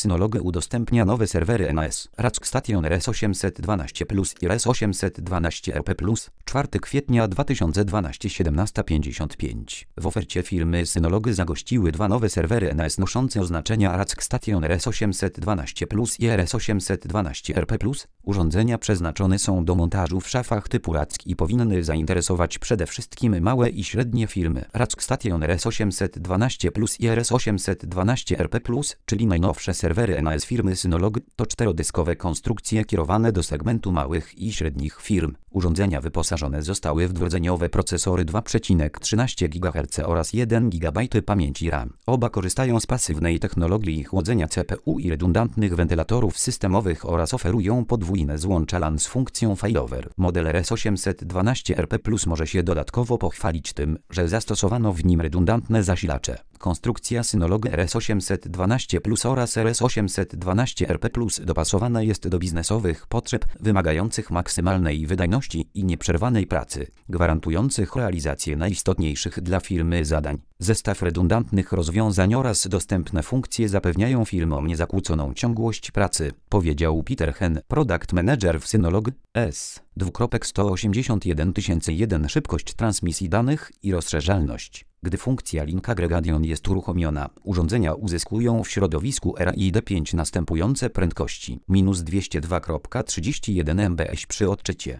Synology udostępnia nowe serwery NAS, Rackstation RS812 Plus i RS812 RP Plus, 4 kwietnia 2012 17:55. W ofercie firmy Synology zagościły dwa nowe serwery NAS noszące oznaczenia Rackstation RS812 Plus i RS812 RP Plus. Urządzenia przeznaczone są do montażu w szafach typu Rack i powinny zainteresować przede wszystkim małe i średnie firmy. Rackstation RS812 Plus i RS812 RP Plus, czyli najnowsze serwery NAS firmy Synology, to czterodyskowe konstrukcje kierowane do segmentu małych i średnich firm. Urządzenia wyposażone zostały w dwurdzeniowe procesory 2,13 GHz oraz 1 GB pamięci RAM. Oba korzystają z pasywnej technologii chłodzenia CPU i redundantnych wentylatorów systemowych oraz oferują podwójne złącza LAN z funkcją failover. Model RS812 RP Plus może się dodatkowo pochwalić tym, że zastosowano w nim redundantne zasilacze. Konstrukcja Synology RS812 Plus oraz RS812 RP Plus dopasowana jest do biznesowych potrzeb wymagających maksymalnej wydajności i nieprzerwanej pracy, gwarantujących realizację najistotniejszych dla firmy zadań. Zestaw redundantnych rozwiązań oraz dostępne funkcje zapewniają firmom niezakłóconą ciągłość pracy, powiedział Peter Hen, Product Manager w Synology. S2.181.001 Szybkość transmisji danych i rozszerzalność. Gdy funkcja Link Aggregation jest uruchomiona, urządzenia uzyskują w środowisku RAID5 następujące prędkości: -202.31 mbps przy odczycie,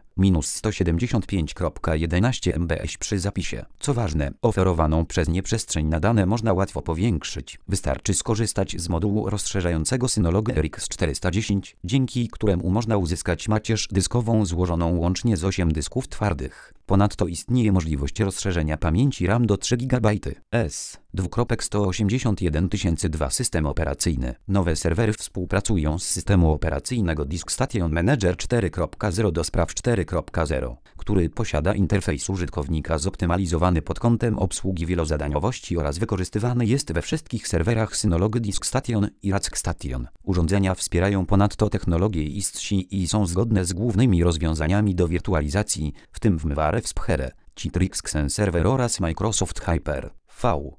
-175.11 mbps przy zapisie. Co ważne, oferowaną przez nie przestrzeń na dane można łatwo powiększyć. Wystarczy skorzystać z modułu rozszerzającego Synology RX 410, dzięki któremu można uzyskać macierz dyskową złożoną łącznie z 8 dysków twardych. Ponadto istnieje możliwość rozszerzenia pamięci RAM do 3 GB. S2.181.002 System operacyjny. Nowe serwery współpracują z systemu operacyjnego DiskStation Manager 4.0 do spraw 4.0, który posiada interfejs użytkownika zoptymalizowany pod kątem obsługi wielozadaniowości oraz wykorzystywany jest we wszystkich serwerach Synology DiskStation i Rackstation. Urządzenia wspierają ponadto technologię ISCSI i są zgodne z głównymi rozwiązaniami do wirtualizacji, w tym VMware Sphere, Citrix Xen-Server oraz Microsoft Hyper-V.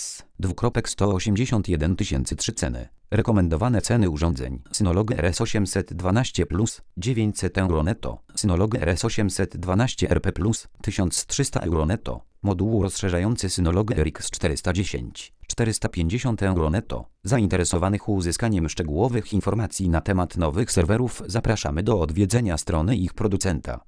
S2.181.003 Ceny. Rekomendowane ceny urządzeń: Synology RS812 Plus 900 € netto, Synology RS812 RP Plus 1300 € netto, moduł rozszerzający Synology RX 410 450 € netto. Zainteresowanych uzyskaniem szczegółowych informacji na temat nowych serwerów zapraszamy do odwiedzenia strony ich producenta.